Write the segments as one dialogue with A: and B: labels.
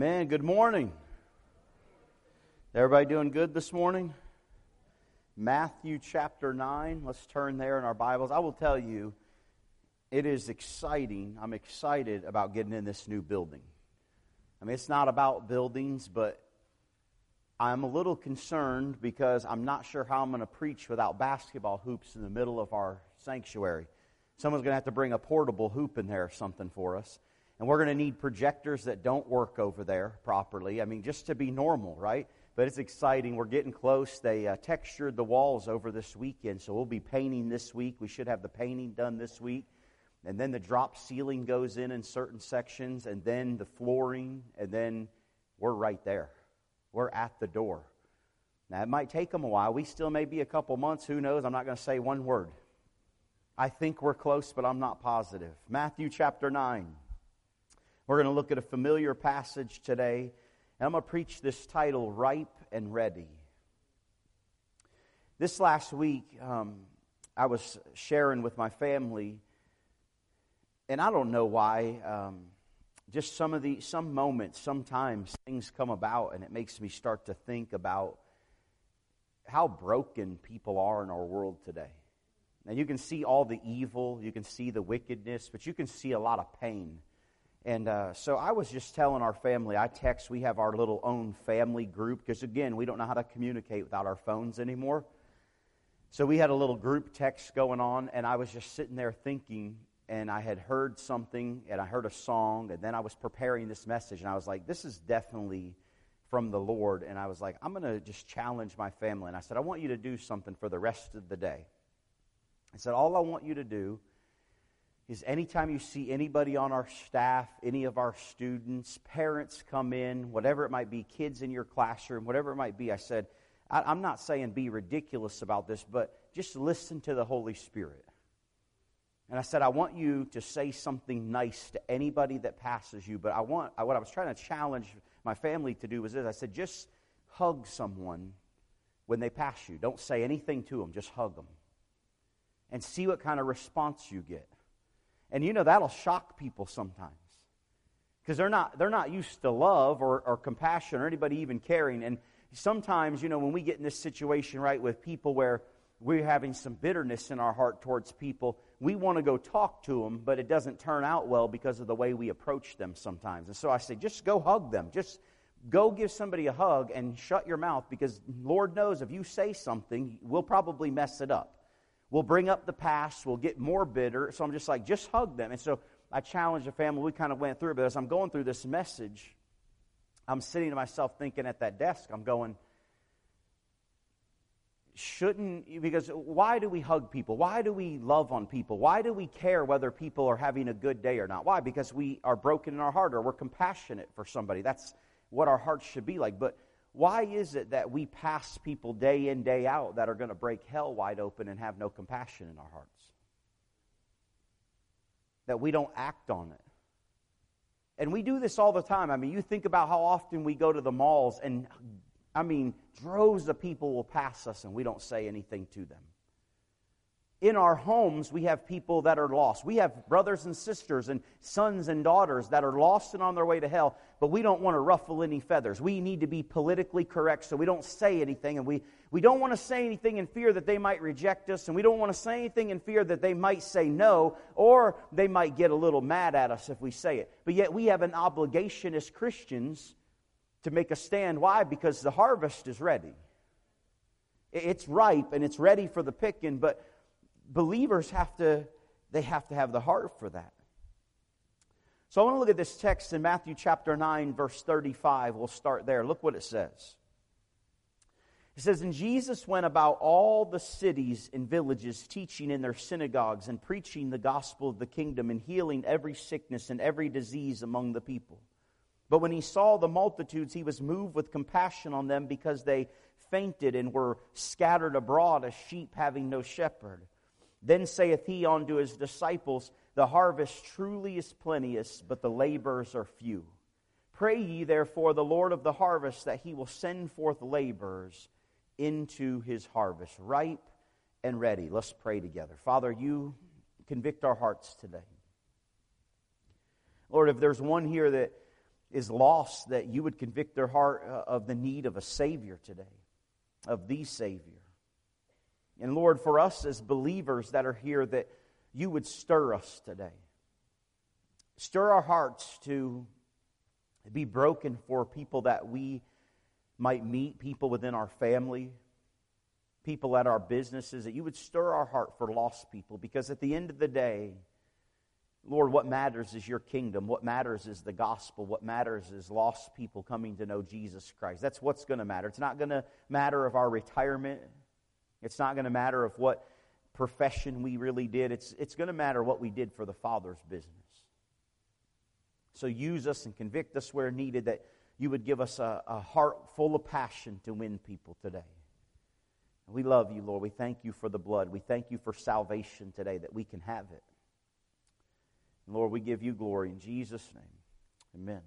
A: Amen. Good morning. Everybody doing good this morning? Matthew chapter 9. Let's turn there in our Bibles. I will tell you, it is exciting. I'm excited about getting in this new building. I mean, it's not about buildings, but I'm a little concerned because I'm not sure how I'm going to preach without basketball hoops in the middle of our sanctuary. Someone's going to have to bring a portable hoop in there or something for us. And we're going to need projectors that don't work over there properly. I mean, just to be normal, right? But it's exciting. We're getting close. They textured the walls over this weekend, so we'll be painting this week. We should have the painting done this week. And then the drop ceiling goes in certain sections, and then the flooring, and then we're right there. We're at the door. Now, it might take them a while. We still may be a couple months. Who knows? I'm not going to say one word. I think we're close, but I'm not positive. Matthew chapter 9. We're going to look at a familiar passage today, and I'm going to preach this title, Ripe and Ready. This last week, I was sharing with my family, and I don't know why, just some moments, sometimes things come about, and it makes me start to think about how broken people are in our world today. Now, you can see all the evil, you can see the wickedness, but you can see a lot of pain. And so I was just telling our family, we have our little own family group, because again, we don't know how to communicate without our phones anymore. So we had a little group text going on, and I was just sitting there thinking, and I had heard something, and I heard a song, and then I was preparing this message, and I was like, this is definitely from the Lord. And I was like, I'm going to just challenge my family. And I said, I want you to do something for the rest of the day. I said, all I want you to do is anytime you see anybody on our staff, any of our students, parents come in, whatever it might be, kids in your classroom, whatever it might be, I said, I'm not saying be ridiculous about this, but just listen to the Holy Spirit. And I said, I want you to say something nice to anybody that passes you, but what I was trying to challenge my family to do was this. I said, just hug someone when they pass you. Don't say anything to them, just hug them. And see what kind of response you get. And you know, that'll shock people sometimes. Because they're not used to love or compassion or anybody even caring. And sometimes, you know, when we get in this situation, right, with people where we're having some bitterness in our heart towards people, we want to go talk to them, but it doesn't turn out well because of the way we approach them sometimes. And so I say, just go hug them. Just go give somebody a hug and shut your mouth, because Lord knows if you say something, we'll probably mess it up. We'll bring up the past. We'll get more bitter. So I'm just like, just hug them. And so I challenged the family. We kind of went through it. But as I'm going through this message, I'm sitting to myself thinking at that desk, I'm going, because why do we hug people? Why do we love on people? Why do we care whether people are having a good day or not? Why? Because we are broken in our heart, or we're compassionate for somebody. That's what our hearts should be like. But why is it that we pass people day in, day out that are going to break hell wide open and have no compassion in our hearts? That we don't act on it. And we do this all the time. I mean, you think about how often we go to the malls, and I mean, droves of people will pass us and we don't say anything to them. In our homes, we have people that are lost. We have brothers and sisters and sons and daughters that are lost and on their way to hell, but we don't want to ruffle any feathers. We need to be politically correct, so we don't say anything, and we don't want to say anything in fear that they might reject us, and we don't want to say anything in fear that they might say no, or they might get a little mad at us if we say it. But yet we have an obligation as Christians to make a stand. Why? Because the harvest is ready. It's ripe and it's ready for the picking, but believers have to have the heart for that. So I want to look at this text in Matthew chapter 9, verse 35. We'll start there. Look what it says. It says, And Jesus went about all the cities and villages, teaching in their synagogues and preaching the gospel of the kingdom and healing every sickness and every disease among the people. But when he saw the multitudes, he was moved with compassion on them, because they fainted and were scattered abroad as sheep having no shepherd. Then saith he unto his disciples, The harvest truly is plenteous, but the laborers are few. Pray ye therefore the Lord of the harvest, that he will send forth laborers into his harvest, ripe and ready. Let's pray together. Father, you convict our hearts today. Lord, if there's one here that is lost, that you would convict their heart of the need of a Savior today, of the Savior. And Lord, for us as believers that are here, that you would stir us today. Stir our hearts to be broken for people that we might meet, people within our family, people at our businesses, that you would stir our heart for lost people. Because at the end of the day, Lord, what matters is your kingdom. What matters is the gospel. What matters is lost people coming to know Jesus Christ. That's what's going to matter. It's not going to matter of our retirement. It's not going to matter of what profession we really did. It's going to matter what we did for the Father's business. So use us and convict us where needed, that you would give us a heart full of passion to win people today. We love you, Lord. We thank you for the blood. We thank you for salvation today, that we can have it. And Lord, we give you glory in Jesus' name. Amen.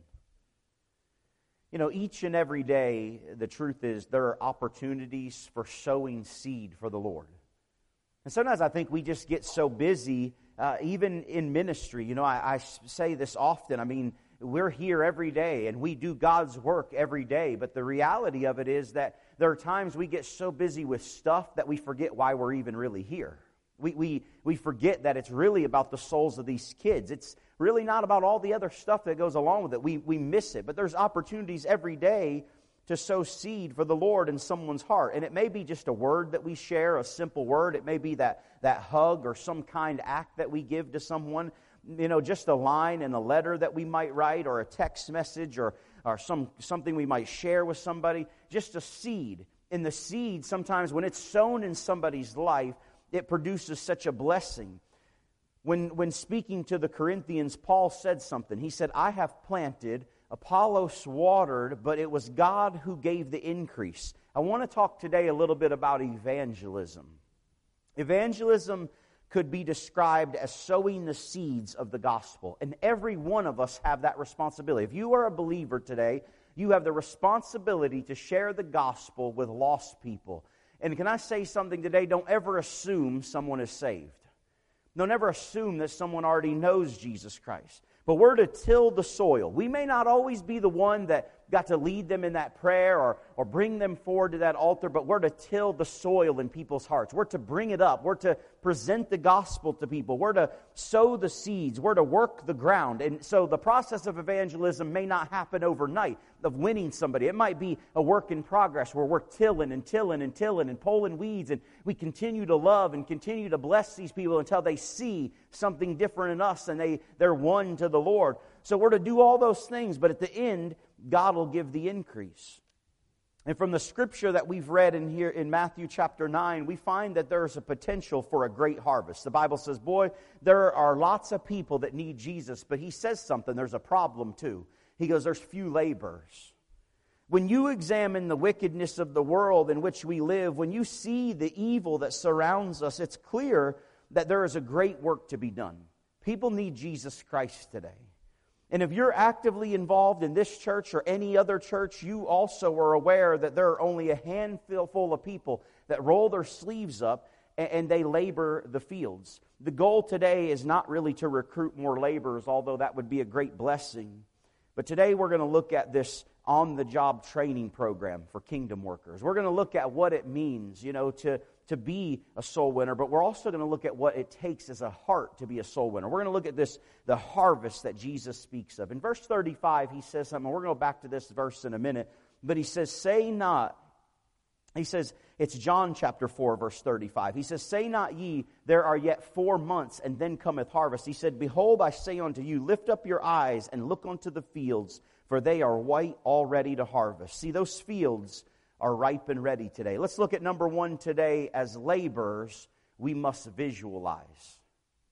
A: You know, each and every day, the truth is, there are opportunities for sowing seed for the Lord. And sometimes I think we just get so busy, even in ministry. You know, I say this often. I mean, we're here every day and we do God's work every day. But the reality of it is that there are times we get so busy with stuff that we forget why we're even really here. We forget that it's really about the souls of these kids. It's really not about all the other stuff that goes along with it. We miss it. But there's opportunities every day to sow seed for the Lord in someone's heart. And it may be just a word that we share, a simple word. It may be that hug or some kind act that we give to someone. You know, just a line in a letter that we might write, or a text message, or something we might share with somebody. Just a seed. And the seed, sometimes when it's sown in somebody's life, it produces such a blessing. When speaking to the Corinthians, Paul said something. He said, I have planted, Apollos watered, but it was God who gave the increase. I want to talk today a little bit about evangelism. Evangelism could be described as sowing the seeds of the gospel. And every one of us have that responsibility. If you are a believer today, you have the responsibility to share the gospel with lost people. And can I say something today? Don't ever assume someone is saved. Don't ever assume that someone already knows Jesus Christ. But we're to till the soil. We may not always be the one that got to lead them in that prayer or bring them forward to that altar, but we're to till the soil in people's hearts. We're to bring it up. We're to present the gospel to people. We're to sow the seeds. We're to work the ground. And so the process of evangelism may not happen overnight, of winning somebody. It might be a work in progress where we're tilling and pulling weeds, and we continue to love and continue to bless these people until they see something different in us and they're won to the Lord. So we're to do all those things, but at the end, God will give the increase. And from the scripture that we've read in here in Matthew chapter 9, we find that there is a potential for a great harvest. The Bible says, boy, there are lots of people that need Jesus, but he says something, there's a problem too. He goes, there's few laborers. When you examine the wickedness of the world in which we live, when you see the evil that surrounds us, it's clear that there is a great work to be done. People need Jesus Christ today. And if you're actively involved in this church or any other church, you also are aware that there are only a handful of people that roll their sleeves up and they labor the fields. The goal today is not really to recruit more laborers, although that would be a great blessing. But today we're going to look at this on-the-job training program for kingdom workers. We're going to look at what it means, to be a soul winner, but we're also going to look at what it takes as a heart to be a soul winner. We're going to look at the harvest that Jesus speaks of. In verse 35, he says something. We're going to go back to this verse in a minute, but he says, say not, he says, it's John chapter 4, verse 35. He says, say not ye, there are yet 4 months, and then cometh harvest. He said, behold, I say unto you, lift up your eyes and look unto the fields, for they are white already to harvest. See, those fields are ripe and ready today. Let's look at number one today. As laborers, we must visualize.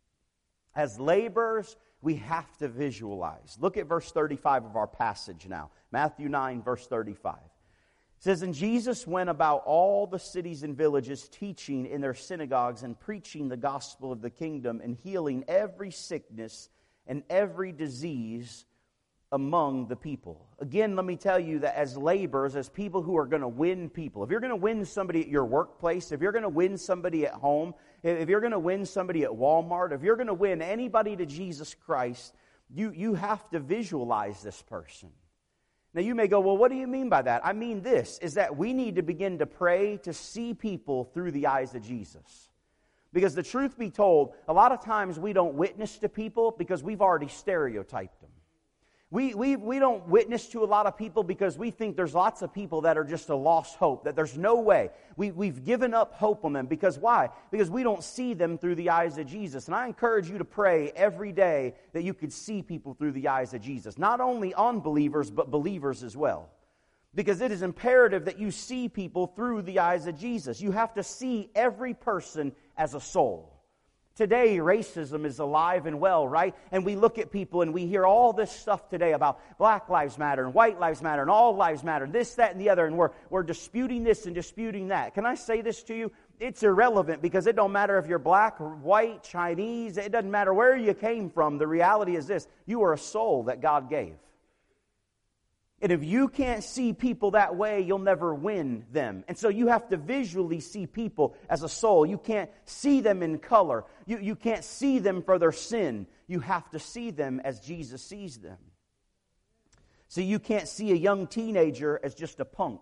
A: As laborers, we have to visualize. Look at verse 35 of our passage now. Matthew 9, verse 35. It says, and Jesus went about all the cities and villages, teaching in their synagogues and preaching the gospel of the kingdom and healing every sickness and every disease among the people. Again, let me tell you that as laborers, as people who are going to win people, if you're going to win somebody at your workplace, if you're going to win somebody at home, if you're going to win somebody at Walmart, if you're going to win anybody to Jesus Christ, You have to visualize this person. Now you may go, well, what do you mean by that? I mean this, is that we need to begin to pray to see people through the eyes of Jesus. Because the truth be told, a lot of times we don't witness to people because we've already stereotyped them. We don't witness to a lot of people because we think there's lots of people that are just a lost hope, that there's no way. We've given up hope on them. Because why? Because we don't see them through the eyes of Jesus. And I encourage you to pray every day that you could see people through the eyes of Jesus. Not only unbelievers, but believers as well. Because it is imperative that you see people through the eyes of Jesus. You have to see every person as a soul. Today, racism is alive and well, right? And we look at people and we hear all this stuff today about Black Lives Matter and White Lives Matter and all lives matter, this, that, and the other, and we're disputing this and disputing that. Can I say this to you? It's irrelevant because it don't matter if you're black or white, Chinese, it doesn't matter where you came from. The reality is this: you are a soul that God gave. And if you can't see people that way, you'll never win them. And so you have to visually see people as a soul. You can't see them in color. You can't see them for their sin. You have to see them as Jesus sees them. So you can't see a young teenager as just a punk.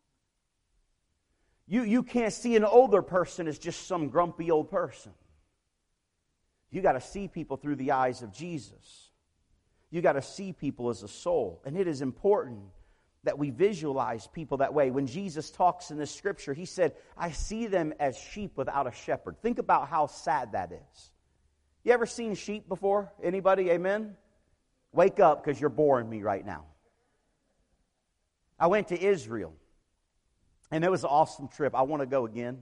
A: You can't see an older person as just some grumpy old person. You got to see people through the eyes of Jesus. You got to see people as a soul. And it is important that we visualize people that way. When Jesus talks in this scripture, he said, I see them as sheep without a shepherd. Think about how sad that is. You ever seen sheep before? Anybody? Amen? Wake up, because you're boring me right now. I went to Israel, and it was an awesome trip. I want to go again.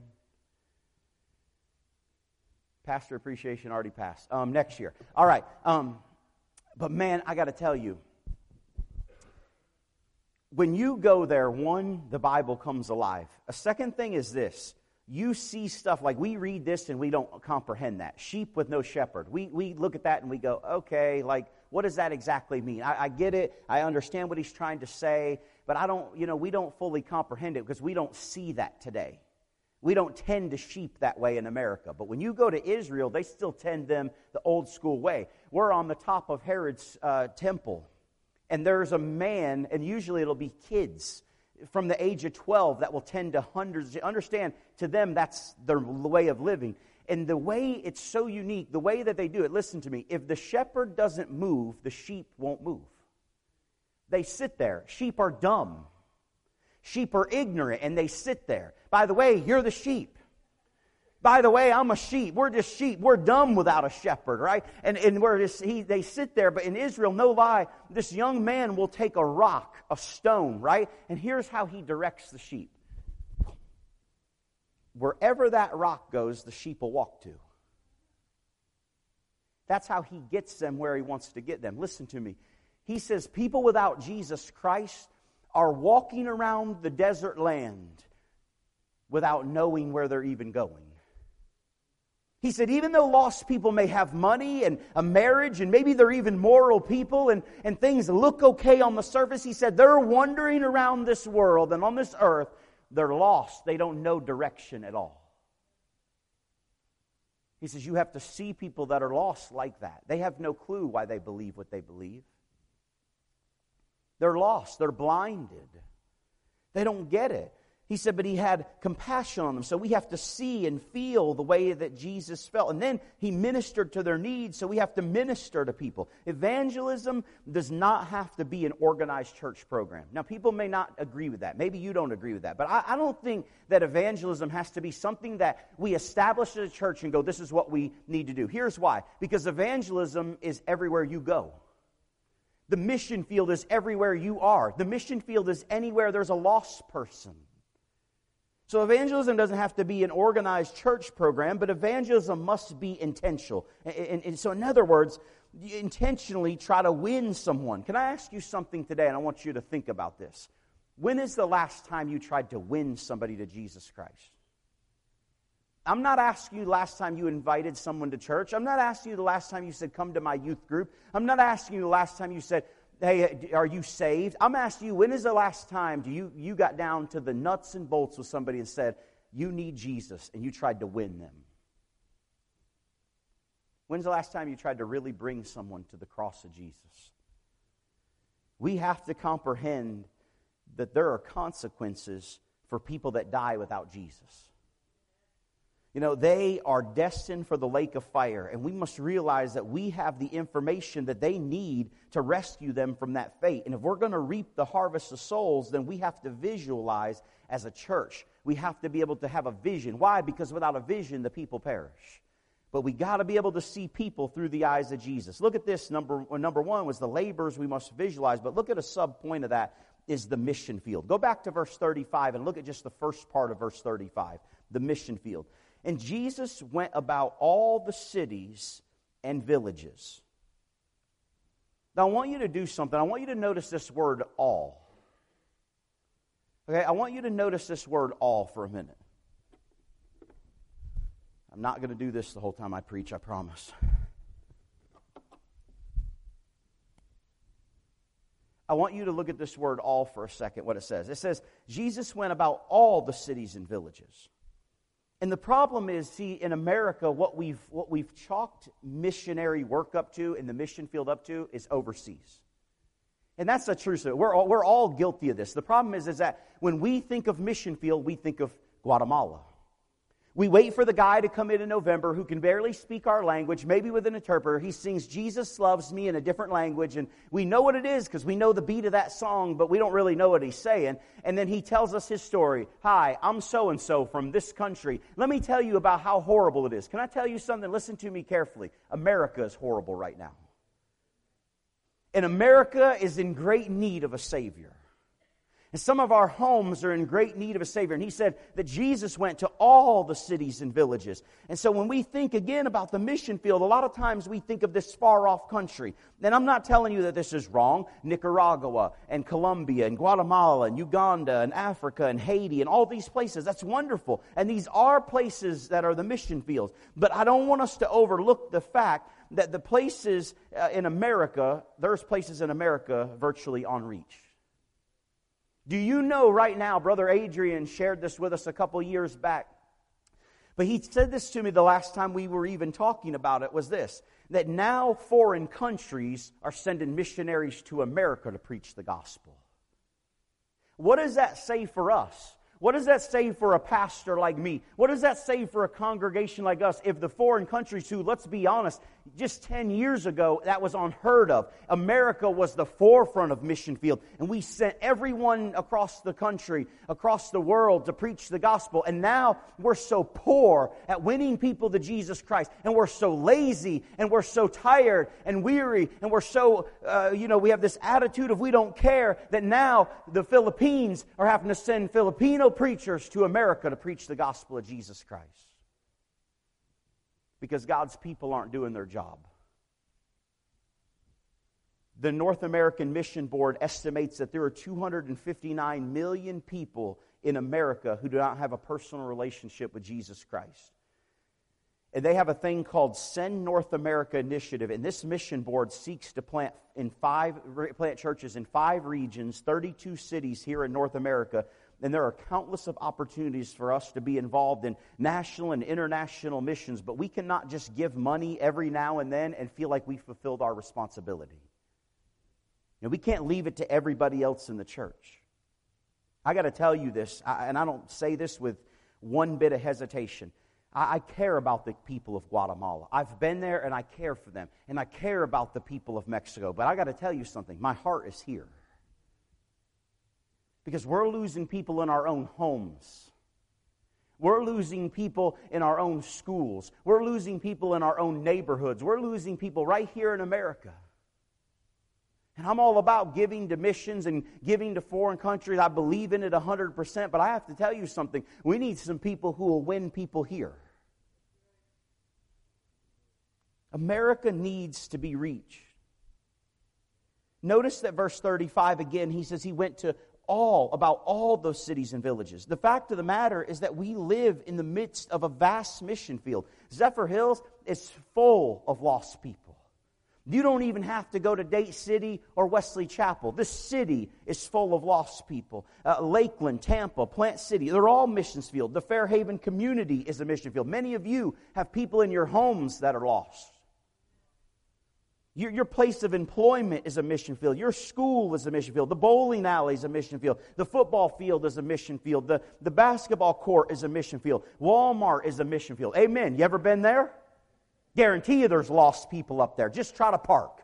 A: Pastor appreciation already passed. Next year. All right. But man, I got to tell you, when you go there, one, the Bible comes alive. A second thing is this: you see stuff like we read this and we don't comprehend that. Sheep with no shepherd. We look at that and we go, okay, like what does that exactly mean? I get it. I understand what he's trying to say, but we don't fully comprehend it because we don't see that today. We don't tend to sheep that way in America. But when you go to Israel, they still tend them the old school way. We're on the top of Herod's temple. And there's a man, and usually it'll be kids from the age of 12 that will tend to hundreds. Understand, to them, that's their way of living. And the way it's so unique, the way that they do it, listen to me, if the shepherd doesn't move, the sheep won't move. They sit there. Sheep are dumb. Sheep are ignorant, and they sit there. By the way, you're the sheep. By the way, I'm a sheep. We're just sheep. We're dumb without a shepherd, right? And they sit there. But in Israel, no lie, this young man will take a rock, a stone, right? And here's how he directs the sheep. Wherever that rock goes, the sheep will walk to. That's how he gets them where he wants to get them. Listen to me. He says people without Jesus Christ are walking around the desert land without knowing where they're even going. He said, even though lost people may have money and a marriage, and maybe they're even moral people, and things look okay on the surface, he said, they're wandering around this world and on this earth, they're lost. They don't know direction at all. He says, you have to see people that are lost like that. They have no clue why they believe what they believe. They're lost. They're blinded. They don't get it. He said, but he had compassion on them. So we have to see and feel the way that Jesus felt. And then he ministered to their needs, so we have to minister to people. Evangelism does not have to be an organized church program. Now, people may not agree with that. Maybe you don't agree with that. But I don't think that evangelism has to be something that we establish as a church and go, this is what we need to do. Here's why. Because evangelism is everywhere you go. The mission field is everywhere you are. The mission field is anywhere there's a lost person. So evangelism doesn't have to be an organized church program, but evangelism must be intentional. And so in other words, you intentionally try to win someone. Can I ask you something today, and I want you to think about this. When is the last time you tried to win somebody to Jesus Christ? I'm not asking you the last time you invited someone to church. I'm not asking you the last time you said, come to my youth group. I'm not asking you the last time you said, hey, are you saved? I'm asking you, when is the last time you got down to the nuts and bolts with somebody and said, you need Jesus, and you tried to win them? When's the last time you tried to really bring someone to the cross of Jesus? We have to comprehend that there are consequences for people that die without Jesus. You know, they are destined for the lake of fire, and we must realize that we have the information that they need to rescue them from that fate. And if we're going to reap the harvest of souls, then we have to visualize as a church. We have to be able to have a vision. Why? Because without a vision, the people perish. But we got to be able to see people through the eyes of Jesus. Look at this. Number one was the labors we must visualize, but look at a sub-point of that is the mission field. Go back to verse 35 and look at just the first part of verse 35, the mission field. And Jesus went about all the cities and villages. Now, I want you to do something. I want you to notice this word all. Okay, I want you to notice this word all for a minute. I'm not going to do this the whole time I preach, I promise. I want you to look at this word all for a second, what it says. It says, Jesus went about all the cities and villages. And the problem is, see, in America, what we've chalked missionary work up to and the mission field up to is overseas. And that's the truth. We're all guilty of this. The problem is that when we think of mission field, we think of Guatemala. We wait for the guy to come in November who can barely speak our language, maybe with an interpreter. He sings Jesus Loves Me in a different language, and we know what it is because we know the beat of that song, but we don't really know what he's saying. And then he tells us his story. Hi, I'm so-and-so from this country. Let me tell you about how horrible it is. Can I tell you something? Listen to me carefully. America is horrible right now. And America is in great need of a Savior. And some of our homes are in great need of a Savior. And he said that Jesus went to all the cities and villages. And so when we think again about the mission field, a lot of times we think of this far-off country. And I'm not telling you that this is wrong. Nicaragua and Colombia and Guatemala and Uganda and Africa and Haiti and all these places, that's wonderful. And these are places that are the mission fields. But I don't want us to overlook the fact that the places in America, there's places in America virtually on reach. Do you know right now, Brother Adrian shared this with us a couple years back, but he said this to me the last time we were even talking about it, was this, that now foreign countries are sending missionaries to America to preach the gospel. What does that say for us? What does that say for a pastor like me? What does that say for a congregation like us if the foreign countries who, let's be honest, just 10 years ago, that was unheard of. America was the forefront of mission field, and we sent everyone across the country, across the world to preach the gospel. And now we're so poor at winning people to Jesus Christ, and we're so lazy, and we're so tired and weary, and we're so, we have this attitude of we don't care, that now the Philippines are having to send Filipino preachers to America to preach the gospel of Jesus Christ. Because God's people aren't doing their job. The North American Mission Board estimates that there are 259 million people in America who do not have a personal relationship with Jesus Christ. And they have a thing called Send North America Initiative, and this mission board seeks to plant churches in 5 regions, 32 cities here in North America. And there are countless of opportunities for us to be involved in national and international missions, but we cannot just give money every now and then and feel like we fulfilled our responsibility. And we can't leave it to everybody else in the church. I got to tell you this, and I don't say this with one bit of hesitation. I care about the people of Guatemala. I've been there and I care for them. And I care about the people of Mexico. But I got to tell you something. My heart is here. Because we're losing people in our own homes. We're losing people in our own schools. We're losing people in our own neighborhoods. We're losing people right here in America. And I'm all about giving to missions and giving to foreign countries. I believe in it 100%, but I have to tell you something. We need some people who will win people here. America needs to be reached. Notice that verse 35 again, he says he went to about all those cities and villages. The fact of the matter is that we live in the midst of a vast mission field. Zephyr Hills is full of lost people. You don't even have to go to Date City or Wesley Chapel. This city is full of lost people. Lakeland, Tampa, Plant City, they're all missions field. The Fairhaven community is a mission field. Many of you have people in your homes that are lost. Your place of employment is a mission field. Your school is a mission field. The bowling alley is a mission field. The football field is a mission field. The basketball court is a mission field. Walmart is a mission field. Amen. You ever been there? Guarantee you there's lost people up there. Just try to park.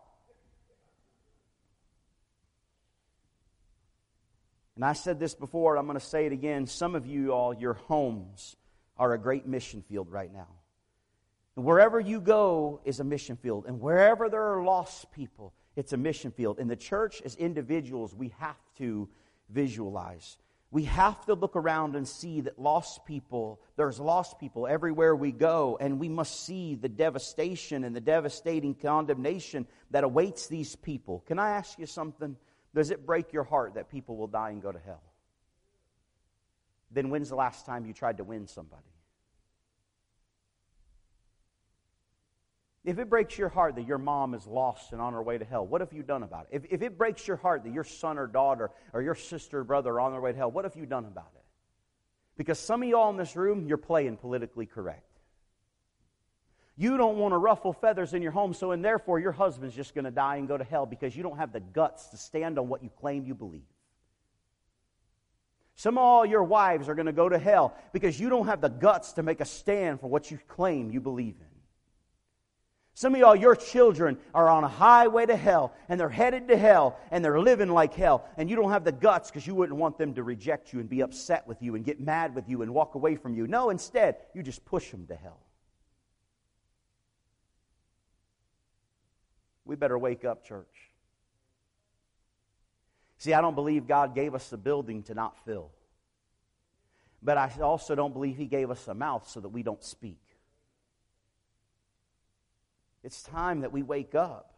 A: And I said this before, I'm going to say it again. Some of you all, your homes are a great mission field right now. And wherever you go is a mission field. And wherever there are lost people, it's a mission field. In the church, as individuals, we have to visualize. We have to look around and see that there's lost people everywhere we go. And we must see the devastation and the devastating condemnation that awaits these people. Can I ask you something? Does it break your heart that people will die and go to hell? Then when's the last time you tried to win somebody? If it breaks your heart that your mom is lost and on her way to hell, what have you done about it? If it breaks your heart that your son or daughter or your sister or brother are on their way to hell, what have you done about it? Because some of y'all in this room, you're playing politically correct. You don't want to ruffle feathers in your home, so and therefore your husband's just going to die and go to hell because you don't have the guts to stand on what you claim you believe. Some of all your wives are going to go to hell because you don't have the guts to make a stand for what you claim you believe in. Some of y'all, your children are on a highway to hell, and they're headed to hell, and they're living like hell, and you don't have the guts because you wouldn't want them to reject you and be upset with you and get mad with you and walk away from you. No, instead, you just push them to hell. We better wake up, church. See, I don't believe God gave us a building to not fill. But I also don't believe He gave us a mouth so that we don't speak. It's time that we wake up.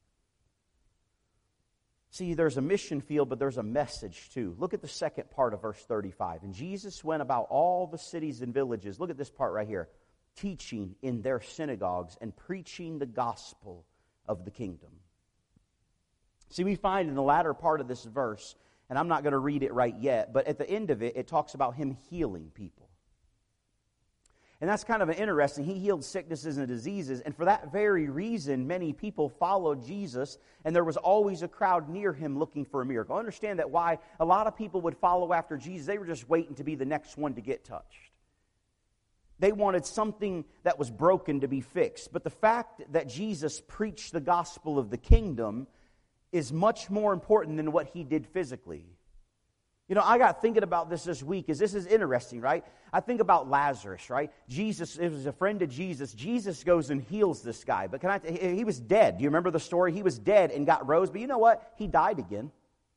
A: See, there's a mission field, but there's a message too. Look at the second part of verse 35. And Jesus went about all the cities and villages. Look at this part right here. Teaching in their synagogues and preaching the gospel of the kingdom. See, we find in the latter part of this verse, and I'm not going to read it right yet, but at the end of it, it talks about Him healing people. And that's kind of interesting. He healed sicknesses and diseases, and for that very reason, many people followed Jesus, and there was always a crowd near Him looking for a miracle. Understand that why a lot of people would follow after Jesus. They were just waiting to be the next one to get touched. They wanted something that was broken to be fixed. But the fact that Jesus preached the gospel of the kingdom is much more important than what He did physically. You know, I got thinking about this week, because this is interesting, right? I think about Lazarus, right? Jesus, it was a friend of Jesus. Jesus goes and heals this guy. But he was dead. Do you remember the story? He was dead and got rose. But you know what? He died again.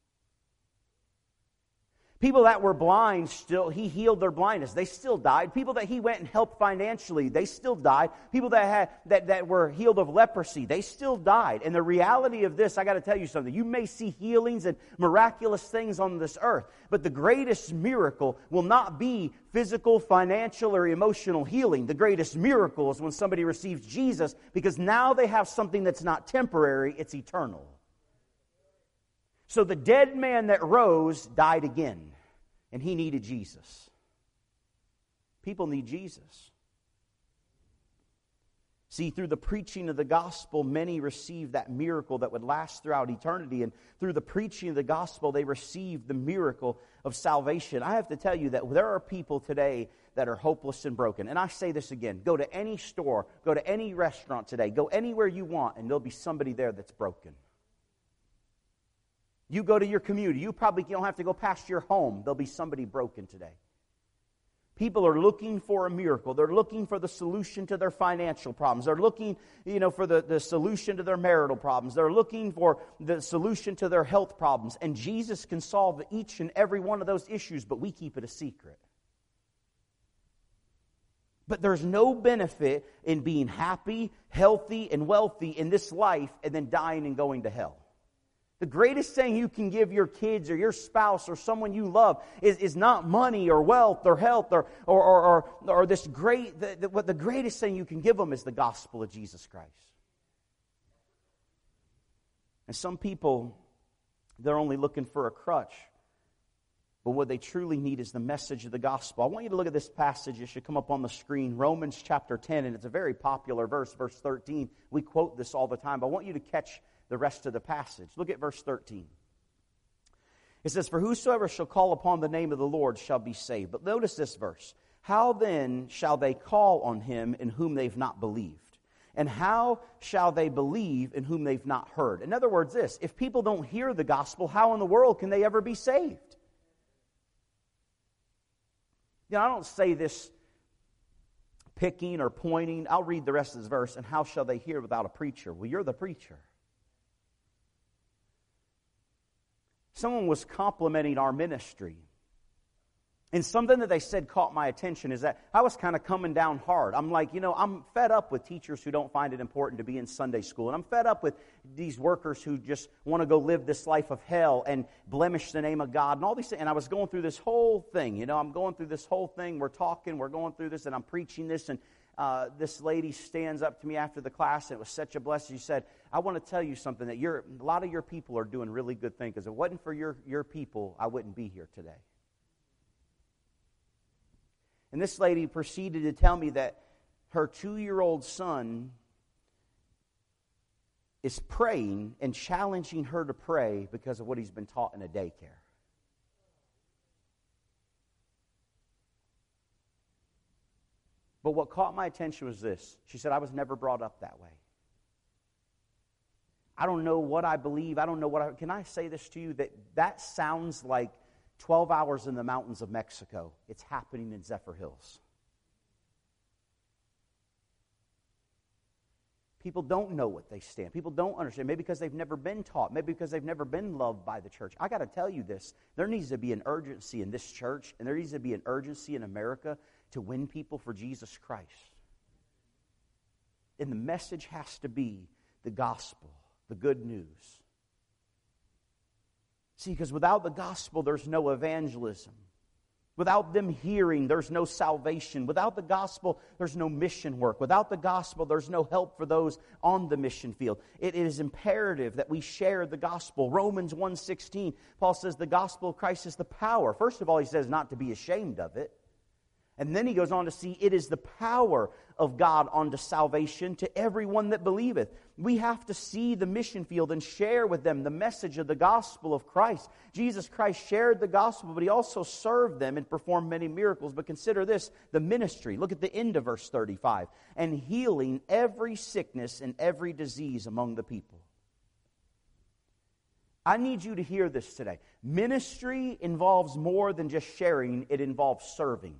A: People that were blind, He healed their blindness. They still died. People that He went and helped financially, they still died. People that were healed of leprosy, they still died. And the reality of this, I got to tell you something. You may see healings and miraculous things on this earth, but the greatest miracle will not be physical, financial, or emotional healing. The greatest miracle is when somebody receives Jesus, because now they have something that's not temporary, it's eternal. So the dead man that rose died again, and he needed Jesus. People need Jesus. See, through the preaching of the gospel, many received that miracle that would last throughout eternity. And through the preaching of the gospel, they received the miracle of salvation. I have to tell you that there are people today that are hopeless and broken. And I say this again. Go to any store, go to any restaurant today, go anywhere you want, and there'll be somebody there that's broken. You go to your community, you probably don't have to go past your home. There'll be somebody broken today. People are looking for a miracle. They're looking for the solution to their financial problems. They're looking, for the solution to their marital problems. They're looking for the solution to their health problems. And Jesus can solve each and every one of those issues, but we keep it a secret. But there's no benefit in being happy, healthy, and wealthy in this life and then dying and going to hell. The greatest thing you can give your kids or your spouse or someone you love is not money or wealth or health or this great. What the greatest thing you can give them is the gospel of Jesus Christ. And some people, they're only looking for a crutch. But what they truly need is the message of the gospel. I want you to look at this passage. It should come up on the screen. Romans chapter 10, and it's a very popular verse, verse 13. We quote this all the time, but I want you to catch the rest of the passage. Look at verse 13. It says, "For whosoever shall call upon the name of the Lord shall be saved." But notice this verse. "How then shall they call on him in whom they've not believed? And how shall they believe in whom they've not heard?" In other words, this: if people don't hear the gospel, how in the world can they ever be saved? You know, I don't say this picking or pointing. I'll read the rest of this verse. "And how shall they hear without a preacher?" Well, you're the preacher. Someone was complimenting our ministry. And something that they said caught my attention is that I was kind of coming down hard. I'm like, I'm fed up with teachers who don't find it important to be in Sunday school. And I'm fed up with these workers who just want to go live this life of hell and blemish the name of God and all these things. And I was going through this whole thing. I'm going through this whole thing. We're talking, we're going through this, and I'm preaching this. And this lady stands up to me after the class, and it was such a blessing. She said, "I want to tell you something, that a lot of your people are doing really good things. Because if it wasn't for your people, I wouldn't be here today." And this lady proceeded to tell me that her 2-year-old son is praying and challenging her to pray because of what he's been taught in a daycare. But what caught my attention was this. She said, "I was never brought up that way. I don't know what I believe. I don't know what Can I say this to you? That sounds like 12 hours in the mountains of Mexico. It's happening in Zephyr Hills." People don't know what they stand. People don't understand. Maybe because they've never been taught. Maybe because they've never been loved by the church. I got to tell you this. There needs to be an urgency in this church, and there needs to be an urgency in America to win people for Jesus Christ. And the message has to be the gospel, the good news. See, because without the gospel, there's no evangelism. Without them hearing, there's no salvation. Without the gospel, there's no mission work. Without the gospel, there's no help for those on the mission field. It is imperative that we share the gospel. Romans 1:16, Paul says the gospel of Christ is the power. First of all, he says not to be ashamed of it. And then he goes on to see it is the power of God unto salvation to everyone that believeth. We have to see the mission field and share with them the message of the gospel of Christ. Jesus Christ shared the gospel, but he also served them and performed many miracles. But consider this, the ministry. Look at the end of verse 35. "And healing every sickness and every disease among the people." I need you to hear this today. Ministry involves more than just sharing. It involves serving.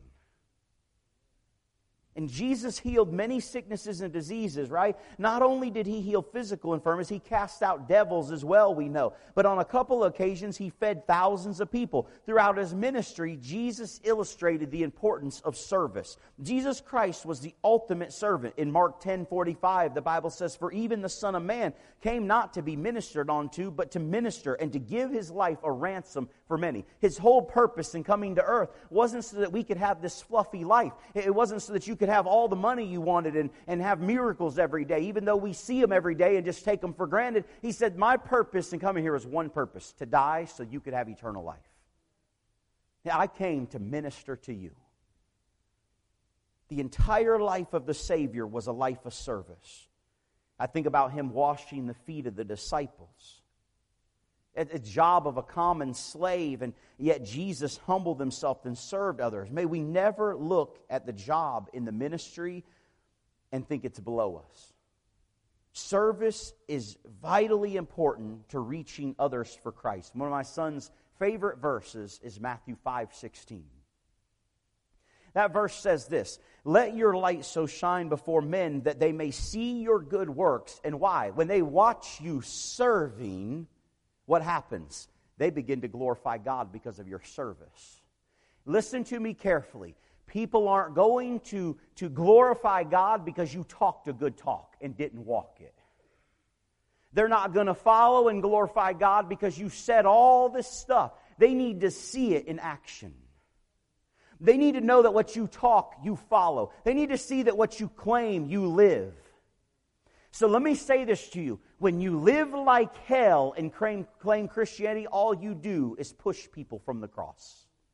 A: And Jesus healed many sicknesses and diseases, right? Not only did he heal physical infirmities, he cast out devils as well, we know. But on a couple of occasions, he fed thousands of people. Throughout his ministry, Jesus illustrated the importance of service. Jesus Christ was the ultimate servant. In Mark 10:45, the Bible says, "For even the Son of Man came not to be ministered unto, but to minister and to give his life a ransom for many." His whole purpose in coming to earth wasn't so that we could have this fluffy life. It wasn't so that you could have all the money you wanted and have miracles every day, even though we see them every day and just take them for granted. He said, "My purpose in coming here is one purpose, to die so you could have eternal life." Now, I came to minister to you. The entire life of the Savior was a life of service. I think about him washing the feet of the disciples. A job of a common slave, and yet Jesus humbled himself and served others. May we never look at the job in the ministry and think it's below us. Service is vitally important to reaching others for Christ. One of my son's favorite verses is Matthew 5:16. That verse says this, "Let your light so shine before men that they may see your good works." And why? When they watch you serving, what happens? They begin to glorify God because of your service. Listen to me carefully. People aren't going to glorify God because you talked a good talk and didn't walk it. They're not going to follow and glorify God because you said all this stuff. They need to see it in action. They need to know that what you talk, you follow. They need to see that what you claim, you live. So let me say this to you. When you live like hell and claim Christianity, all you do is push people from the cross.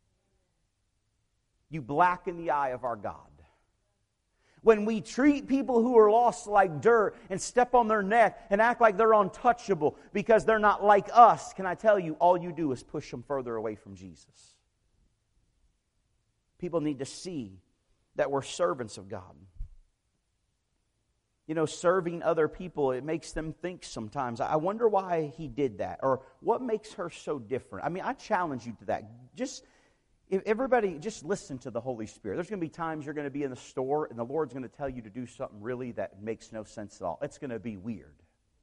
A: you blacken the eye of our God. When we treat people who are lost like dirt and step on their neck and act like they're untouchable because they're not like us, can I tell you, all you do is push them further away from Jesus. People need to see that we're servants of God. You know, serving other people, it makes them think sometimes, I wonder why he did that, or what makes her so different. I mean, I challenge you to that. If everybody, just listen to the Holy Spirit. There's going to be times you're going to be in the store and the Lord's going to tell you to do something really that makes no sense at all. It's going to be weird.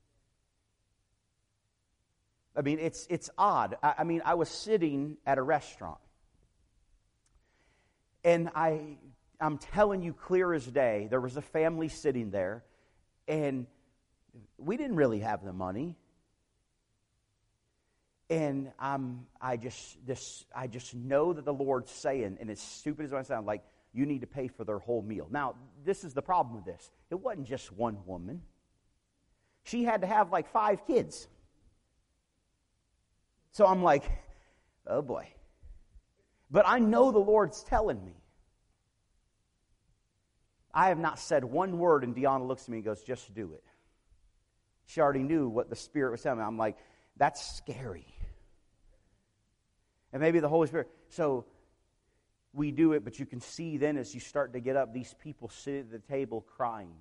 A: I mean, it's odd. I mean, I was sitting at a restaurant, and I'm telling you clear as day, there was a family sitting there, and we didn't really have the money. And I just know that the Lord's saying, and as stupid as I sound, like, you need to pay for their whole meal. Now, this is the problem with this. It wasn't just one woman. She had to have like 5 kids. So I'm like, oh boy. But I know the Lord's telling me. I have not said one word, and Deanna looks at me and goes, just do it. She already knew what the Spirit was telling me. I'm like, that's scary. And maybe the Holy Spirit. So we do it, but you can see then as you start to get up, these people sit at the table crying.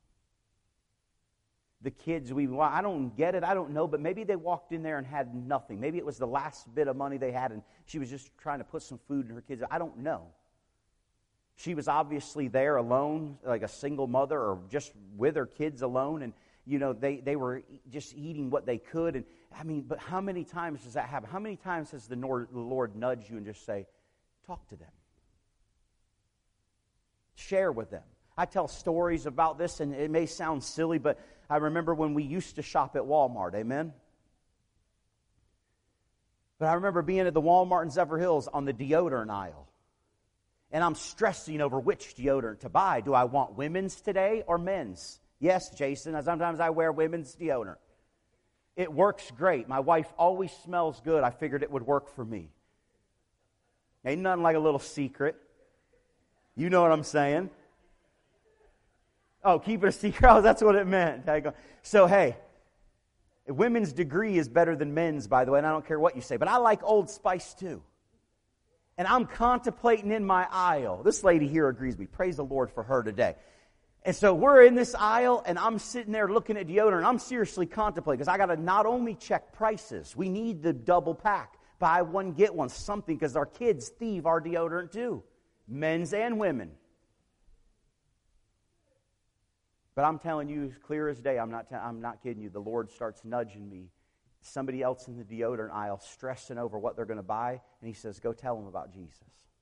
A: The kids, I don't get it, I don't know, but maybe they walked in there and had nothing. Maybe it was the last bit of money they had, and she was just trying to put some food in her kids. I don't know. She was obviously there alone, like a single mother, or just with her kids alone, and you know, they were just eating what they could. And I mean, but how many times does that happen? How many times has the Lord nudge you and just say, talk to them? Share with them. I tell stories about this, and it may sound silly, but I remember when we used to shop at Walmart, amen? But I remember being at the Walmart in Zephyrhills on the deodorant aisle. And I'm stressing over which deodorant to buy. Do I want women's today or men's? Yes, Jason, sometimes I wear women's deodorant. It works great. My wife always smells good. I figured it would work for me. Ain't nothing like a little secret. You know what I'm saying? Oh, keep it a secret? Oh, that's what it meant. So, hey, women's degree is better than men's, by the way, and I don't care what you say. But I like Old Spice, too. And I'm contemplating in my aisle. This lady here agrees with me. Praise the Lord for her today. And so we're in this aisle, and I'm sitting there looking at deodorant, and I'm seriously contemplating, because I got to not only check prices, we need the double pack. Buy one, get one, something, because our kids thieve our deodorant too. Men's and women. But I'm telling you, as clear as day, I'm not kidding you, the Lord starts nudging me. Somebody else in the deodorant aisle stressing over what they're going to buy, and He says, go tell them about Jesus.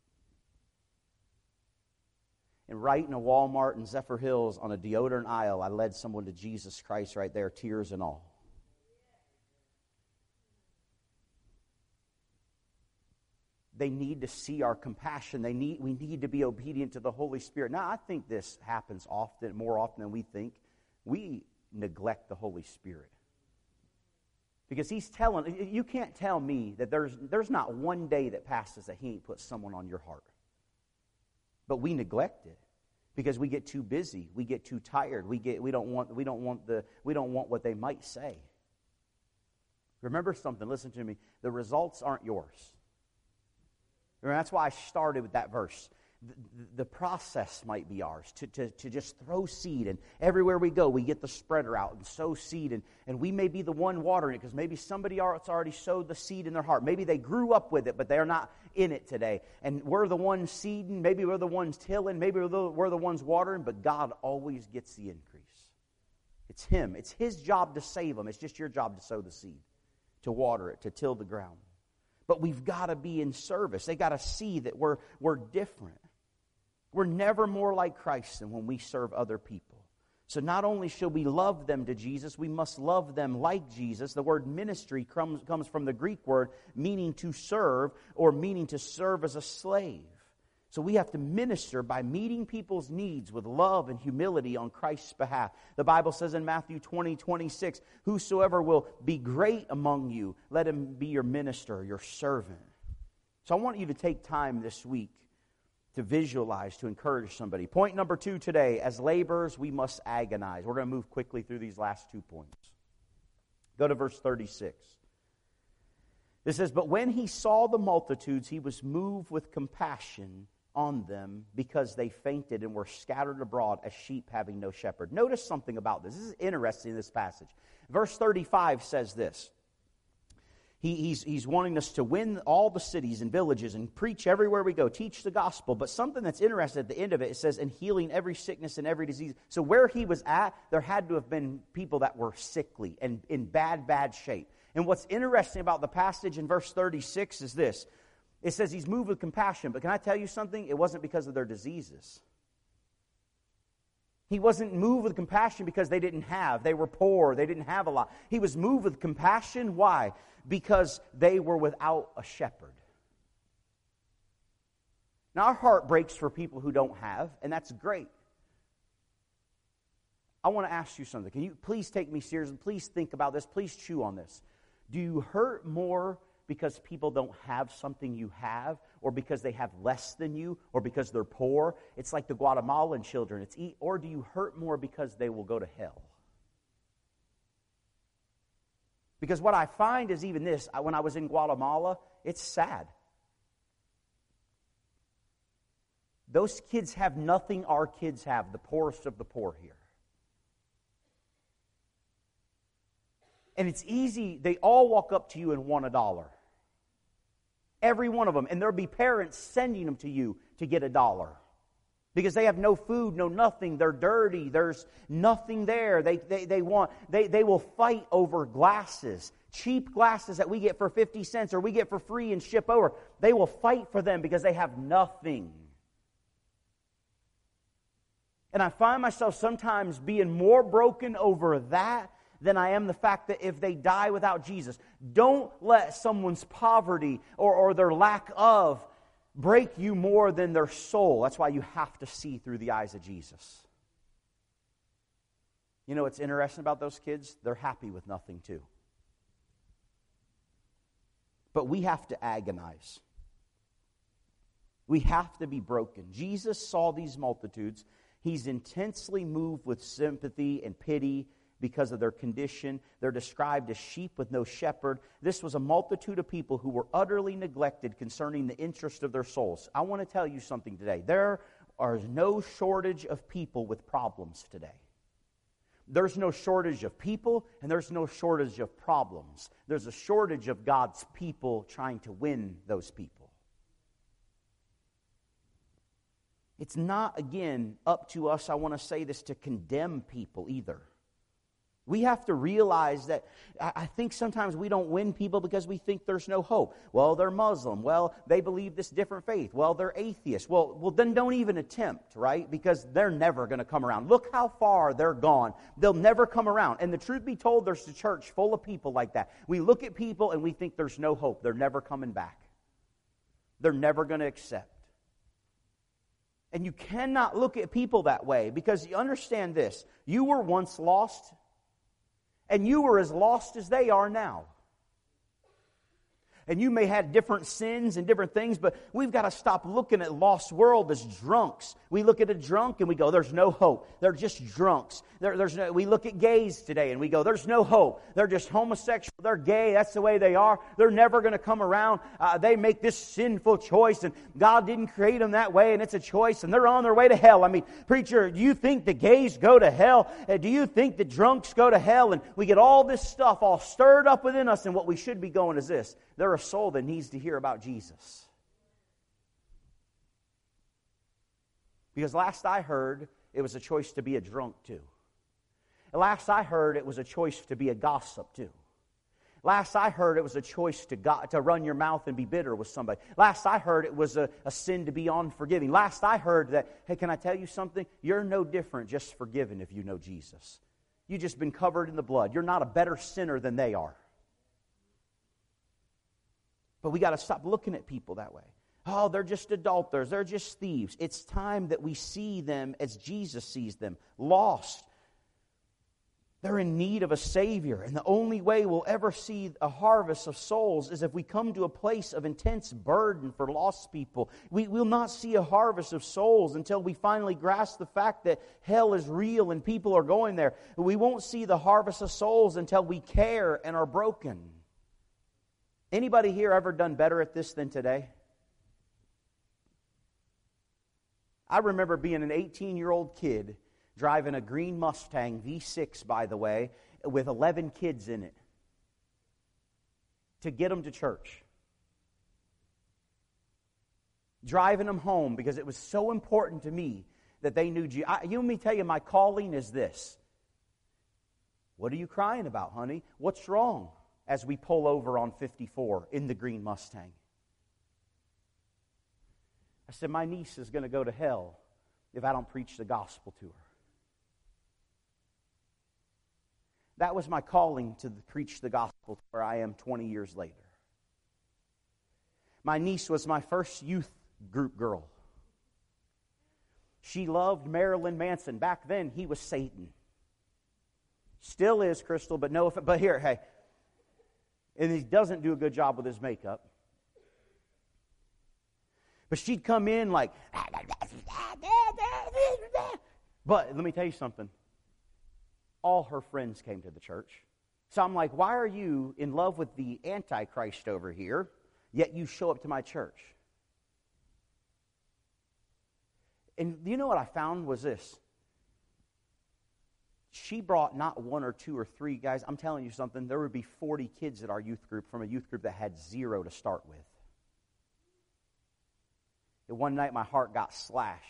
A: And right in a Walmart in Zephyrhills on a deodorant aisle, I led someone to Jesus Christ right there, tears and all. They need to see our compassion. We need to be obedient to the Holy Spirit. Now, I think this happens often, more often than we think. We neglect the Holy Spirit. Because He's telling, you can't tell me that there's not one day that passes that He ain't put someone on your heart. But we neglect it because we get too busy, we get too tired, we don't want what they might say. Remember something, listen to me. The results aren't yours. Remember, that's why I started with that verse. The process might be ours, to just throw seed, and everywhere we go, we get the spreader out and sow seed, and we may be the one watering it, because maybe somebody else already sowed the seed in their heart. Maybe they grew up with it, but they're not in it today. And we're the ones seeding, maybe we're the ones tilling, maybe we're the ones watering, but God always gets the increase. It's Him. It's His job to save them. It's just your job to sow the seed, to water it, to till the ground. But we've got to be in service. They got to see that we're different. We're never more like Christ than when we serve other people. So not only should we love them to Jesus, we must love them like Jesus. The word ministry comes from the Greek word meaning to serve, or meaning to serve as a slave. So we have to minister by meeting people's needs with love and humility on Christ's behalf. The Bible says in Matthew 20:26, whosoever will be great among you, let him be your minister, your servant. So I want you to take time this week to visualize, to encourage somebody. Point number 2 today, as laborers, we must agonize. We're going to move quickly through these last 2 points. Go to verse 36. It says, "But when he saw the multitudes, he was moved with compassion on them because they fainted and were scattered abroad as sheep having no shepherd." Notice something about this. This is interesting in this passage. Verse 35 says this. He's wanting us to win all the cities and villages and preach everywhere we go, teach the gospel. But something that's interesting at the end of it, it says, "and healing every sickness and every disease." So where he was at, there had to have been people that were sickly and in bad shape. And what's interesting about the passage in verse 36 is this. It says he's moved with compassion. But can I tell you something? It wasn't because of their diseases. He wasn't moved with compassion because they didn't have. They were poor. They didn't have a lot. He was moved with compassion. Why? Because they were without a shepherd. Now, our heart breaks for people who don't have, and that's great. I want to ask you something. Can you please take me seriously? Please think about this. Please chew on this. Do you hurt more because people don't have something you have, or because they have less than you, or because they're poor? It's like the Guatemalan children. Or do you hurt more because they will go to hell? Because what I find is even this, when I was in Guatemala, it's sad. Those kids have nothing our kids have, the poorest of the poor here. And it's easy, they all walk up to you and want $1. Every one of them. And there'll be parents sending them to you to get $1. Because they have no food, no nothing. They're dirty. There's nothing there. They will fight over glasses. Cheap glasses that we get for 50 cents or we get for free and ship over. They will fight for them because they have nothing. And I find myself sometimes being more broken over that than I am the fact that if they die without Jesus. Don't let someone's poverty or their lack of break you more than their soul. That's why you have to see through the eyes of Jesus. You know what's interesting about those kids? They're happy with nothing too. But we have to agonize. We have to be broken. Jesus saw these multitudes. He's intensely moved with sympathy and pity because of their condition. They're described as sheep with no shepherd. This was a multitude of people who were utterly neglected concerning the interest of their souls. I want to tell you something today. There are no shortage of people with problems today. There's no shortage of people, and there's no shortage of problems. There's a shortage of God's people trying to win those people. It's not, again, up to us, I want to say this, to condemn people either. We have to realize that I think sometimes we don't win people because we think there's no hope. Well, they're Muslim. Well, they believe this different faith. Well, they're atheists. Well, then don't even attempt, right? Because they're never going to come around. Look how far they're gone. They'll never come around. And the truth be told, there's a church full of people like that. We look at people and we think there's no hope. They're never coming back. They're never going to accept. And you cannot look at people that way, because you understand this. You were once lost, and you were as lost as they are now. And you may have different sins and different things, but we've got to stop looking at lost world as drunks. We look at a drunk and we go, there's no hope. They're just drunks. We look at gays today and we go, there's no hope. They're just homosexual. They're gay. That's the way they are. They're never going to come around. They make this sinful choice, and God didn't create them that way, and it's a choice, and they're on their way to hell. I mean, preacher, do you think the gays go to hell? Do you think the drunks go to hell? And we get all this stuff all stirred up within us, and what we should be going is this. They're a soul that needs to hear about Jesus. Because last I heard, it was a choice to be a drunk too. And last I heard, it was a choice to be a gossip too. Last I heard, it was a choice to run your mouth and be bitter with somebody. Last I heard, it was a sin to be unforgiving. Last I heard that, hey, can I tell you something? You're no different, just forgiven if you know Jesus. You've just been covered in the blood. You're not a better sinner than they are. But we got to stop looking at people that way. Oh, they're just adulterers. They're just thieves. It's time that we see them as Jesus sees them. Lost. They're in need of a Savior. And the only way we'll ever see a harvest of souls is if we come to a place of intense burden for lost people. We will not see a harvest of souls until we finally grasp the fact that hell is real and people are going there. We won't see the harvest of souls until we care and are broken. Anybody here ever done better at this than today? I remember being an 18-year-old kid driving a green Mustang V6, by the way, with 11 kids in it to get them to church. Driving them home because it was so important to me that they knew Jesus. Let me tell you, my calling is this. What are you crying about, honey? What's wrong? As we pull over on 54 in the green Mustang. I said, my niece is going to go to hell if I don't preach the gospel to her. That was my calling, to preach the gospel to where I am 20 years later. My niece was my first youth group girl. She loved Marilyn Manson. Back then, he was Satan. Still is, Crystal, but no. But here, hey. And he doesn't do a good job with his makeup. But she'd come in like... But let me tell you something. All her friends came to the church. So I'm like, why are you in love with the Antichrist over here, yet you show up to my church? And you know what I found was this. She brought not one or two or three guys. I'm telling you something, there would be 40 kids at our youth group from a youth group that had 0 to start with. And one night my heart got slashed.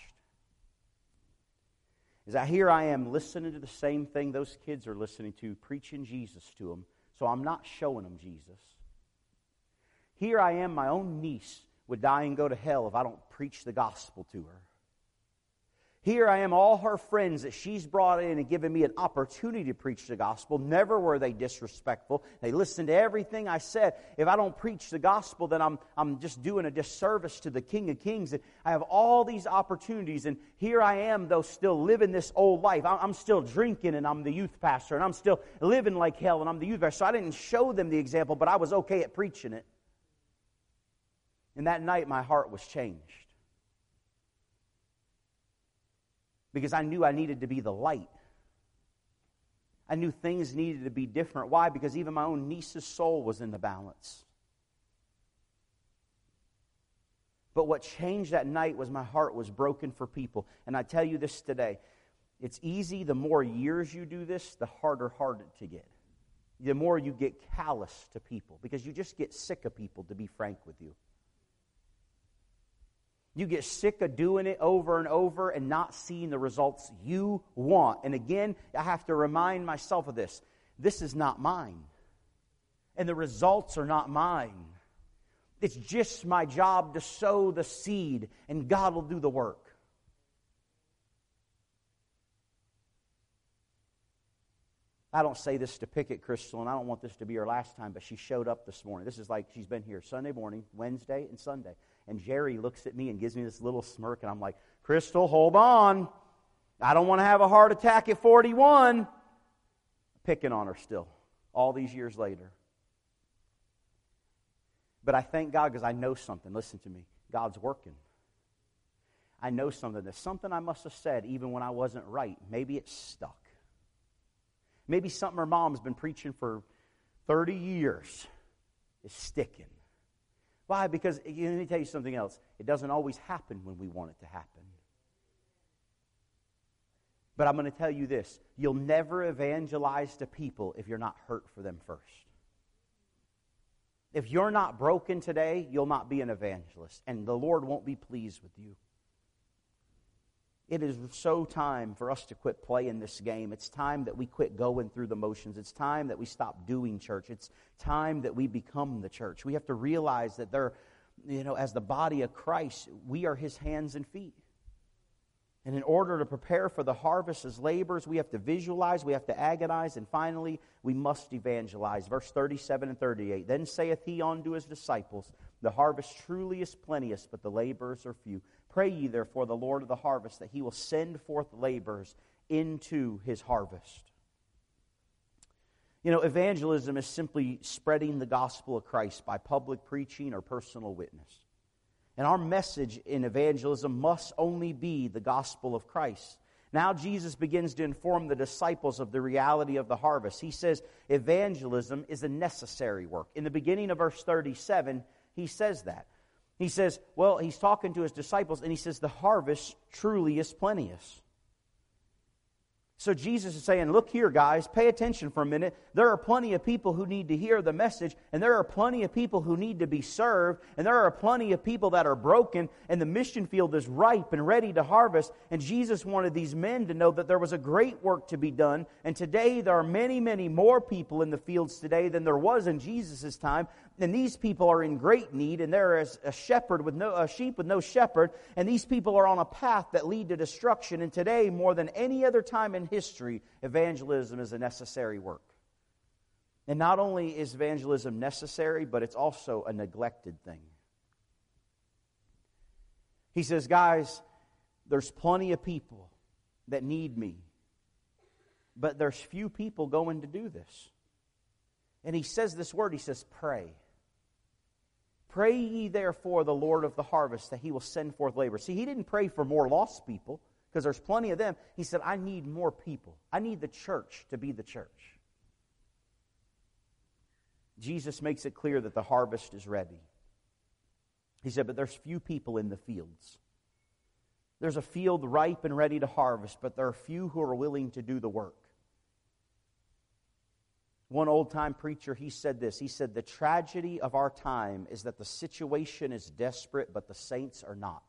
A: Is that here I am listening to the same thing those kids are listening to, preaching Jesus to them, so I'm not showing them Jesus. Here I am, my own niece would die and go to hell if I don't preach the gospel to her. Here I am, all her friends that she's brought in and given me an opportunity to preach the gospel. Never were they disrespectful. They listened to everything I said. If I don't preach the gospel, then I'm just doing a disservice to the King of Kings. And I have all these opportunities, and here I am, though, still living this old life. I'm still drinking, and I'm the youth pastor, and I'm still living like hell, and I'm the youth pastor. So I didn't show them the example, but I was okay at preaching it. And that night, my heart was changed. Because I knew I needed to be the light. I knew things needed to be different. Why? Because even my own niece's soul was in the balance. But what changed that night was my heart was broken for people. And I tell you this today. It's easy, the more years you do this, the harder to get. The more you get callous to people. Because you just get sick of people, to be frank with you. You get sick of doing it over and over and not seeing the results you want. And again, I have to remind myself of this. This is not mine. And the results are not mine. It's just my job to sow the seed, and God will do the work. I don't say this to pick at Crystal, and I don't want this to be her last time, but she showed up this morning. This is like she's been here Sunday morning, Wednesday, and Sunday. And Jerry looks at me and gives me this little smirk, and I'm like, Crystal, hold on. I don't want to have a heart attack at 41. Picking on her still, all these years later. But I thank God because I know something. Listen to me. God's working. I know something. There's something I must have said even when I wasn't right. Maybe it's stuck. Maybe something her mom's been preaching for 30 years is sticking. Why? Because, let me tell you something else. It doesn't always happen when we want it to happen. But I'm going to tell you this. You'll never evangelize to people if you're not hurt for them first. If you're not broken today, you'll not be an evangelist. And the Lord won't be pleased with you. It is so time for us to quit playing this game. It's time that we quit going through the motions. It's time that we stop doing church. It's time that we become the church. We have to realize that as the body of Christ, we are His hands and feet. And in order to prepare for the harvest as laborers, we have to visualize, we have to agonize, and finally, we must evangelize. Verse 37 and 38. Then saith He unto His disciples, the harvest truly is plenteous, but the laborers are few. Pray ye therefore the Lord of the harvest, that He will send forth laborers into His harvest. Evangelism is simply spreading the gospel of Christ by public preaching or personal witness. And our message in evangelism must only be the gospel of Christ. Now Jesus begins to inform the disciples of the reality of the harvest. He says evangelism is a necessary work. In the beginning of verse 37, he says that. He says, he's talking to his disciples, and he says the harvest truly is plenteous. So Jesus is saying, look here, guys, pay attention for a minute. There are plenty of people who need to hear the message, and there are plenty of people who need to be served, and there are plenty of people that are broken, and the mission field is ripe and ready to harvest. And Jesus wanted these men to know that there was a great work to be done, and today there are many, many more people in the fields today than there was in Jesus' time, and these people are in great need, and there is a sheep with no shepherd, and these people are on a path that lead to destruction. And today, more than any other time in history, evangelism is a necessary work. And not only is evangelism necessary, but it's also a neglected thing. He says, guys, there's plenty of people that need me, but there's few people going to do this. And he says this word, he says, pray. Pray ye therefore the Lord of the harvest that he will send forth laborers. See, he didn't pray for more lost people because there's plenty of them. He said, I need more people. I need the church to be the church. Jesus makes it clear that the harvest is ready. He said, but there's few people in the fields. There's a field ripe and ready to harvest, but there are few who are willing to do the work. One old-time preacher, he said this. He said, the tragedy of our time is that the situation is desperate, but the saints are not.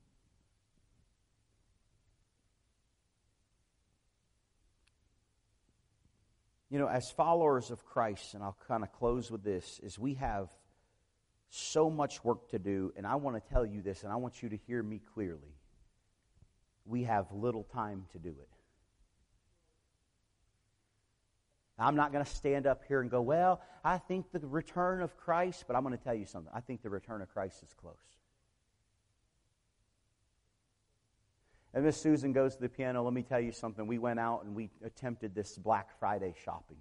A: As followers of Christ, and I'll kind of close with this, is we have so much work to do, and I want to tell you this, and I want you to hear me clearly. We have little time to do it. I'm not going to stand up here and go, well, I think the return of Christ, but I'm going to tell you something. I think the return of Christ is close. And Miss Susan goes to the piano. Let me tell you something. We went out and we attempted this Black Friday shopping.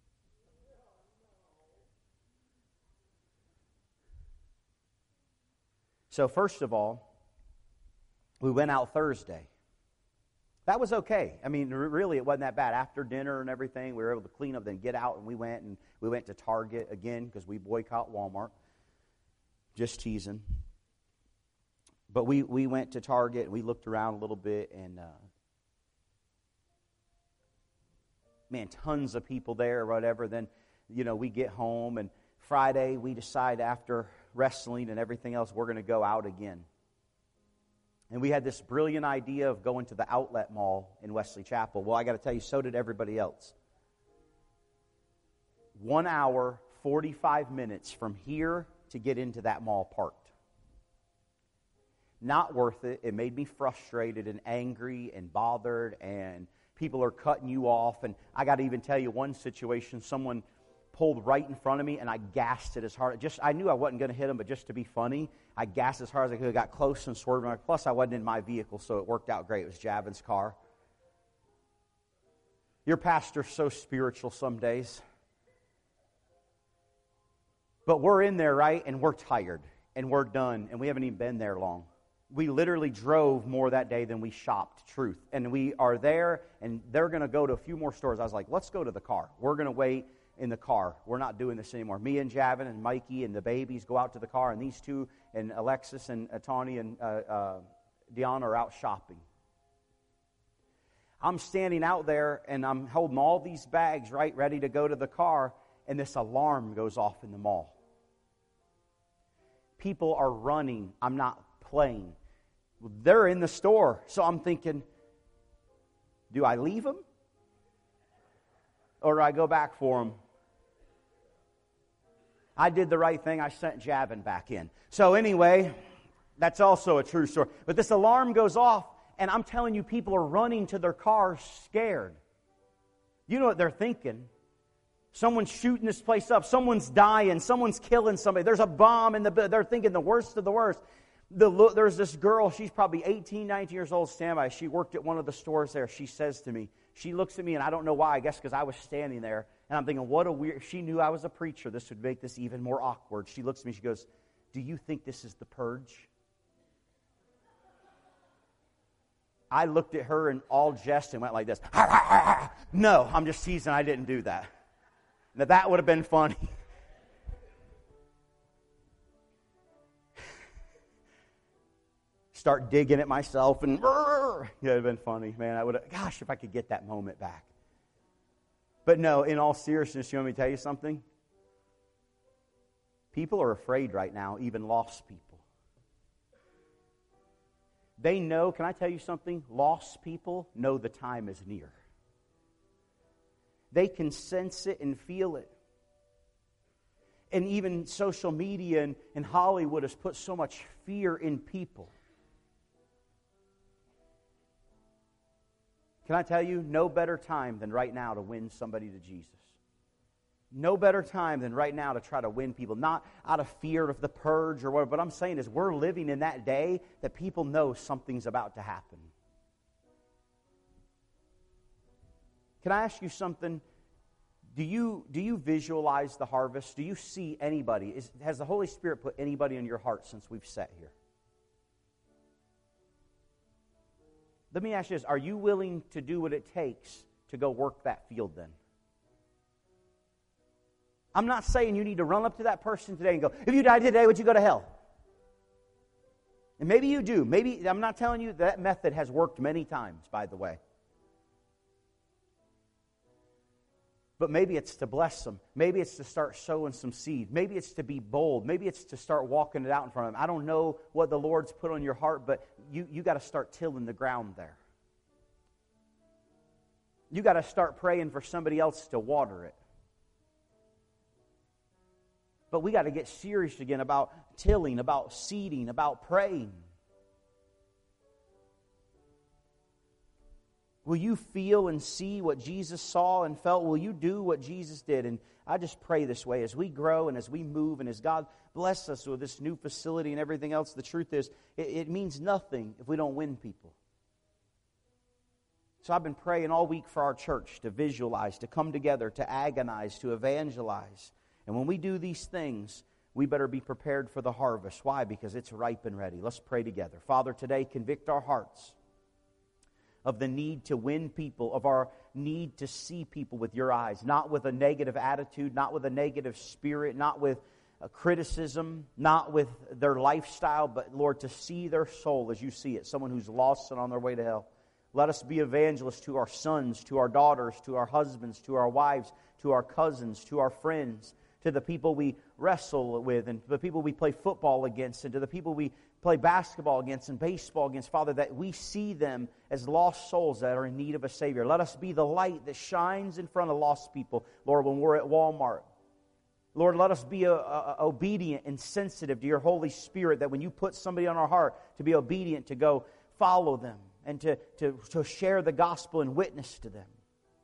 A: So first of all, we went out Thursday. That was okay. I mean, really, it wasn't that bad. After dinner and everything, we were able to clean up, then get out, and we went to Target again because we boycott Walmart. Just teasing. But we went to Target, and we looked around a little bit, and tons of people there or whatever. Then, we get home, and Friday we decide after wrestling and everything else, we're going to go out again. And we had this brilliant idea of going to the outlet mall in Wesley Chapel. Well, I got to tell you, so did everybody else. 1 hour, 45 minutes from here to get into that mall parked. Not worth it. It made me frustrated and angry and bothered, and people are cutting you off. And I got to even tell you one situation, someone pulled right in front of me, and I gassed it as hard. I knew I wasn't going to hit him, but just to be funny, I gassed as hard as I could. I got close and swerved. Plus, I wasn't in my vehicle, so it worked out great. It was Javin's car. Your pastor's so spiritual some days. But we're in there, right? And we're tired, and we're done, and we haven't even been there long. We literally drove more that day than we shopped, truth. And we are there, and they're going to go to a few more stores. I was like, let's go to the car. We're going to wait in the car. We're not doing this anymore. Me and Javin and Mikey and the babies go out to the car, and these two and Alexis and Tawny and Deanna are out shopping. I'm standing out there, and I'm holding all these bags, right, ready to go to the car, and this alarm goes off in the mall. People are running. I'm not playing. They're in the store. So I'm thinking, do I leave them? Or do I go back for them? I did the right thing. I sent Javin back in. So anyway, that's also a true story. But this alarm goes off, and I'm telling you, people are running to their cars scared. You know what they're thinking. Someone's shooting this place up. Someone's dying. Someone's killing somebody. There's a bomb in the building. They're thinking the worst of the worst. There's this girl. She's probably 18, 19 years old, standby. She worked at one of the stores there. She says to me, she looks at me, and I don't know why. I guess because I was standing there. And I'm thinking, what a weird... She knew I was a preacher. This would make this even more awkward. She looks at me, she goes, "Do you think this is the purge?" I looked at her in all jest and went like this. No, I'm just teasing. I didn't do that. Now, that would have been funny. Start digging at myself and... It would have been funny, man. I would have... Gosh, if I could get that moment back. But no, in all seriousness, you want me to tell you something? People are afraid right now, even lost people. They know, can I tell you something? Lost people know the time is near. They can sense it and feel it. And even social media and Hollywood has put so much fear in people. Can I tell you, no better time than right now to win somebody to Jesus. No better time than right now to try to win people, not out of fear of the purge or whatever. But I'm saying is we're living in that day that people know something's about to happen. Can I ask you something? Do you visualize the harvest? Do you see anybody? Has the Holy Spirit put anybody in your heart since we've sat here? Let me ask you this. Are you willing to do what it takes to go work that field then? I'm not saying you need to run up to that person today and go, "If you died today, would you go to hell?" And maybe you do. Maybe, I'm not telling you that method has worked many times, by the way. But maybe it's to bless them. Maybe it's to start sowing some seed. Maybe it's to be bold. Maybe it's to start walking it out in front of them. I don't know what the Lord's put on your heart, but you got to start tilling the ground there. You got to start praying for somebody else to water it. But we got to get serious again about tilling, about seeding, about praying. Will you feel and see what Jesus saw and felt? Will you do what Jesus did? And I just pray this way as we grow and as we move and as God bless us with this new facility and everything else. The truth is, it means nothing if we don't win people. So I've been praying all week for our church to visualize, to come together, to agonize, to evangelize. And when we do these things, we better be prepared for the harvest. Why? Because it's ripe and ready. Let's pray together. Father, today convict our hearts of the need to win people, of our need to see people with your eyes, not with a negative attitude, not with a negative spirit, not with a criticism, not with their lifestyle, but, Lord, to see their soul as you see it, someone who's lost and on their way to hell. Let us be evangelists to our sons, to our daughters, to our husbands, to our wives, to our cousins, to our friends, to the people we wrestle with, and to the people we play football against, and to the people we play basketball against and baseball against, Father, that we see them as lost souls that are in need of a Savior. Let us be the light that shines in front of lost people, Lord, when we're at Walmart. Lord, let us be obedient and sensitive to your Holy Spirit, that when you put somebody on our heart, to be obedient, to go follow them, and to share the gospel and witness to them.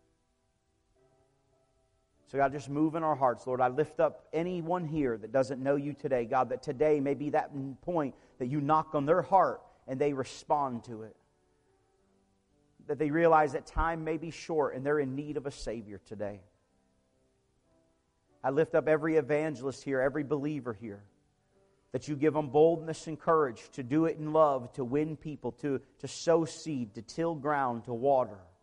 A: So God, just move in our hearts, Lord. I lift up anyone here that doesn't know you today, God, that today may be that point that you knock on their heart and they respond to it. That they realize that time may be short and they're in need of a Savior today. I lift up every evangelist here, every believer here, that you give them boldness and courage to do it in love, to win people, to sow seed, to till ground, to water.